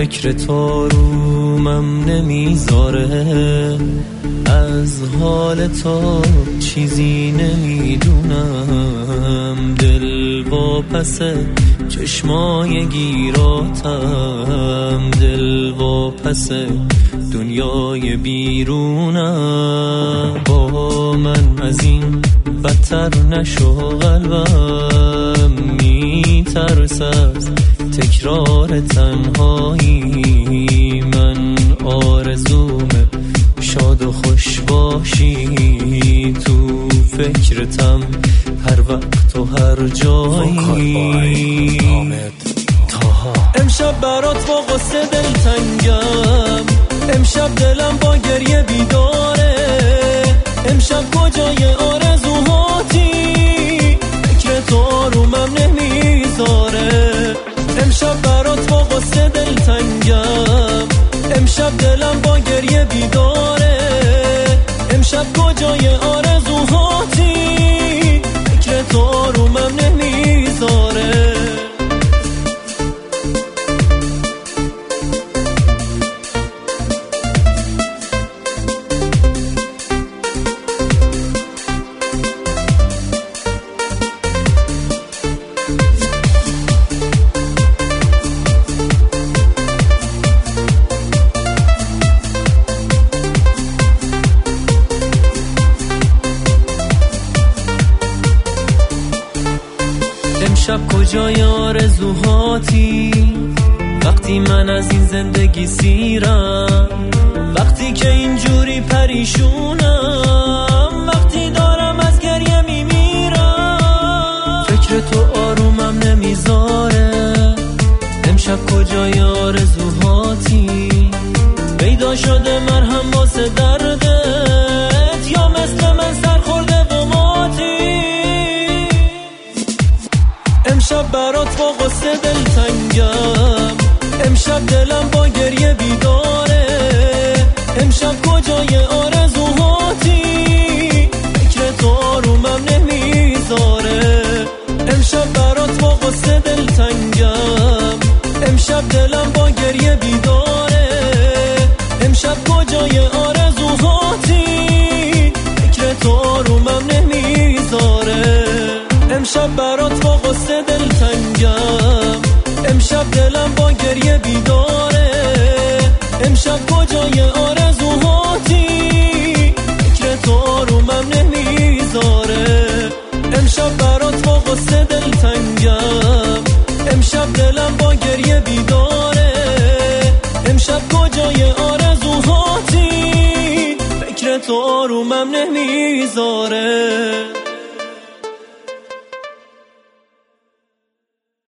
فکر تو رومم نمیذاره، از حال تو چیزی نمیدونم. دل واپس چشمای گیراتم، دل واپس دنیای بیرونم. با من از این بدتر نشو، قلبم میترس از تکرار تنهایی. من آرزومه شاد و خوش باشی، تو فکرتم هر وقت و هر جایی. امشب برات با قصه دلتنگم، امشب دلم با گریه بیداره. امشب کجای آرزوهاتی، فکر تو آرومم نمیذاره. امشب برات با قصه دلتنگم، امشب دلم با گریه بیداره. امشب کجای آرزوهاتی، فکر تو آرومم نمیذاره. امشب کجای آرزوهاتی، وقتی من از این زندگی سیرم، وقتی که اینجوری پریشونم، وقتی دارم از گریه میمیرم. فکر تو آرومم نمیذاره. امشب کجای آرزوهاتی، پیدا شده مرهم واسه دردت، یا مثل من سرخورده و ماتی. امشب برات با قصه دلتنگم، امشب دلم با گریه بیداره. امشب کجای آرزوهاتی، فکر تو آرومم نمیذاره. امشب برات با قصه دلتنگم، امشب دلم با گریه بیداره. امشب کجای آرزوهاتی، فکر تو آرومم نمیذاره. امشب برات با قصه دلتنگم، امشب دلم با گریه بیداره. امشب کجای آرزوهاتی، فکر تو آرومم نمیذاره. امشب برات با قصه دلتنگم، امشب دلم با گریه بیداره. امشب کجای آرزوهاتی، فکر تو آرومم نمیذاره.